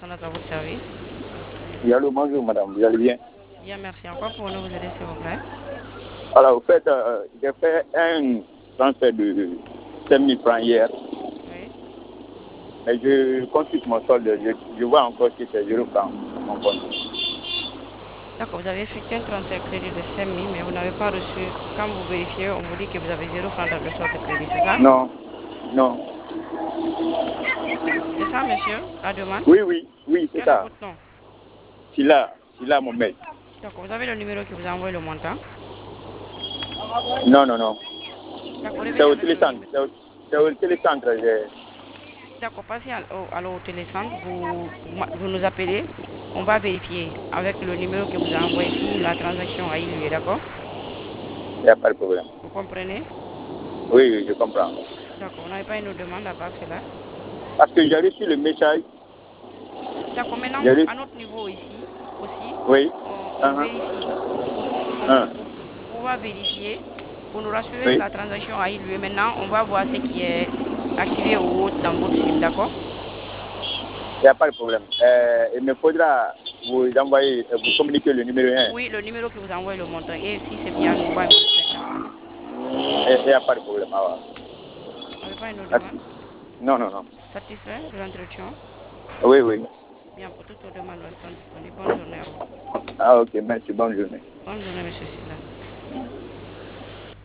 à votre service. Oui, allô, bonjour madame, vous allez bien? Bien, merci. En quoi pour nous vous aider, s'il vous plaît? Alors, au fait, j'ai fait un transfert de 5 000 francs hier, Oui. mais je consulte mon solde, je vois encore que c'est 0 francs sur mon compte. D'accord, vous avez effectué un transfert crédit de 5 000, mais vous n'avez pas reçu. Quand vous vérifiez, on vous dit que vous avez 0 francs dans le solde de crédit, c'est ça? Non, non. C'est ça, monsieur, la demande? Oui, c'est Quel est ça. votre nom? C'est là mon mail. D'accord, vous avez le numéro qui vous a envoyé le montant? Non, non, non. D'accord, C'est revenez au avec le télécentre, numéro. c'est au télécentre. D'accord, passez au télécentre, vous nous appelez, on va vérifier avec le numéro que vous a envoyé si la transaction a eu lieu, d'accord? Il n'y a pas de problème. Vous comprenez? Oui, je comprends. D'accord, vous n'avez pas une autre demande à part cela? Parce que j'ai reçu le message. D'accord, maintenant, J'ai reçu... à notre niveau ici, aussi, Oui. on vérifie. Pour pouvoir vérifier, pour nous rassurer que Oui. la transaction a eu lieu, maintenant, on va voir ce qui est activé ou autre dans votre SIM, d'accord? Il n'y a pas de problème. Il me faudra vous envoyer, vous communiquer le numéro 1. Oui, le numéro que vous envoie le montant. Et si c'est bien, nous, on va envoyer maintenant. Il n'y a pas de problème. Ah, Vous n'avez pas une autre ouais. demande? Non, non, non. Satisfait de l'entretien? Oui, oui. Bien, pour toutes vos demandes, nous restons disponibles. Bonne journée à vous. Ah, ok, merci. Bonne journée. Bonne journée, monsieur Silla.